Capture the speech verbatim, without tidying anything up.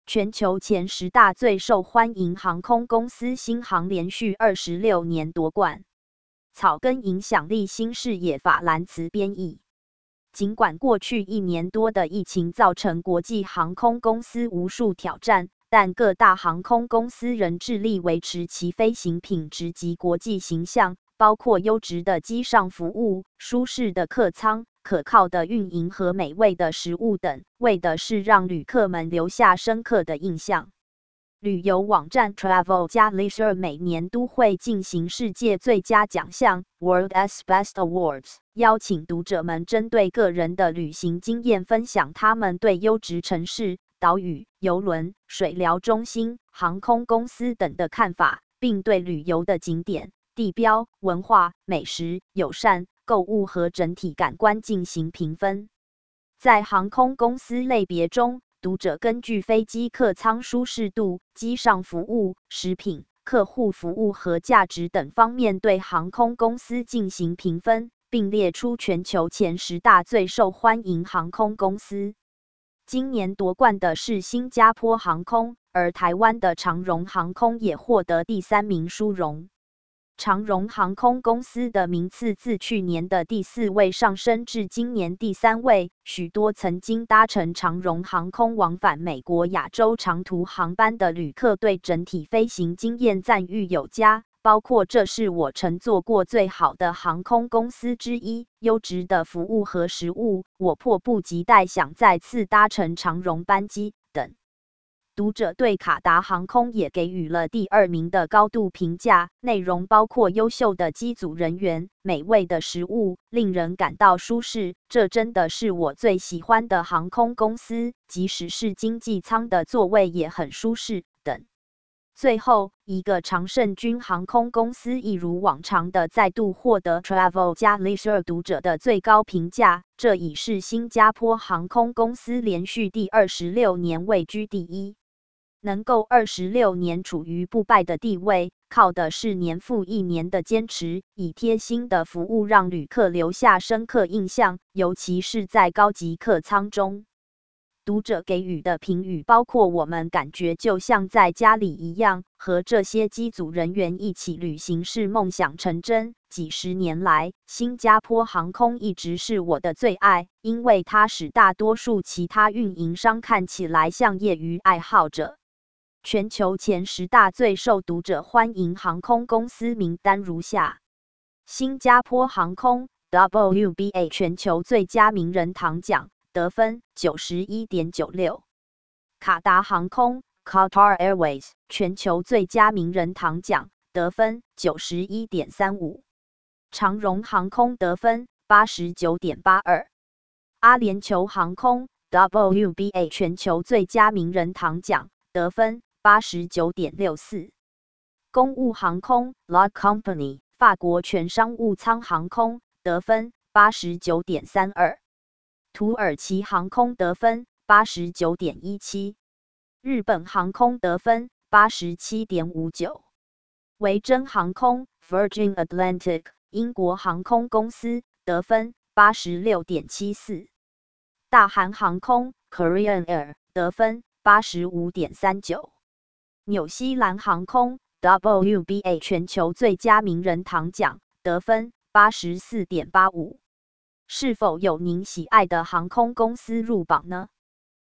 全球前十大最受欢迎航空公司，新航连续二十六年夺冠。草根影响力新视野法兰茨编译。尽管过去一年多的疫情造成国际航空公司无数挑战，但各大航空公司仍致力维持其飞行品质及国际形象，包括优质的机上服务、舒适的客舱、可靠的运营和美味的食物等，为的是让旅客们留下深刻的印象。旅游网站 Travel 加 Leisure 每年都会进行世界最佳奖项 World's Best Awards， 邀请读者们针对个人的旅行经验分享他们对优质城市、岛屿、邮轮、水疗中心、航空公司等的看法，并对旅游的景点、地标、文化、美食、友善、购物和整体感官进行评分。在航空公司类别中，读者根据飞机客舱舒适度、机上服务、食品、客户服务和价值等方面对航空公司进行评分，并列出全球前十大最受欢迎航空公司。今年夺冠的是新加坡航空，而台湾的长荣航空也获得第三名殊荣。长荣航空公司的名次自去年的第四位上升至今年第三位，许多曾经搭乘长荣航空往返美国、亚洲长途航班的旅客对整体飞行经验赞誉有加，包括这是我乘坐过最好的航空公司之一，优质的服务和食物，我迫不及待想再次搭乘长荣班机等。读者对卡达航空也给予了第二名的高度评价，内容包括优秀的机组人员、美味的食物、令人感到舒适，这真的是我最喜欢的航空公司，即使是经济舱的座位也很舒适等。最后一个常胜军航空公司一如往常的再度获得 Travel 加 Leisure 读者的最高评价，这已是新加坡航空公司连续第二十六年位居第一。能够二十六年处于不败的地位，靠的是年复一年的坚持，以贴心的服务让旅客留下深刻印象，尤其是在高级客舱中。读者给予的评语包括我们感觉就像在家里一样，和这些机组人员一起旅行是梦想成真。几十年来，新加坡航空一直是我的最爱，因为它使大多数其他运营商看起来像业余爱好者。全球前十大最受读者欢迎航空公司名单如下：新加坡航空 W B A 全球最佳名人堂奖得分 九十一点九六， 卡达航空 Qatar Airways 全球最佳名人堂奖得分 九十一点三五， 长荣航空得分 八十九点八二， 阿联酋航空 W B A 全球最佳名人堂奖得分八十九点六四， 公务航空 La Compagnie 法国全商务舱航空得分 八十九点三二， 土耳其航空得分 八十九点一七， 日本航空得分 八十七点五九， 维珍航空 Virgin Atlantic 英国航空公司得分 八十六点七四， 大韩航空 Korean Air 得分 八十五点三九，纽西兰航空 W B A 全球最佳名人堂奖得分 八十四点八五。是否有您喜爱的航空公司入榜呢？